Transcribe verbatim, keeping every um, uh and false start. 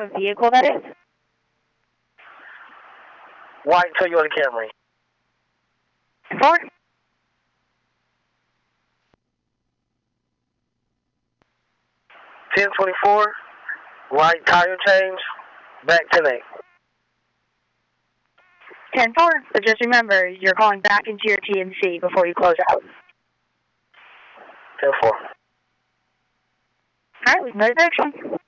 of vehicle that is? White Toyota Camry. Four? ten twenty-four, right tire change, back ten eight. ten four, but just remember, you're calling back into your T M C before you close out. ten four. Alright, we can go to the next one.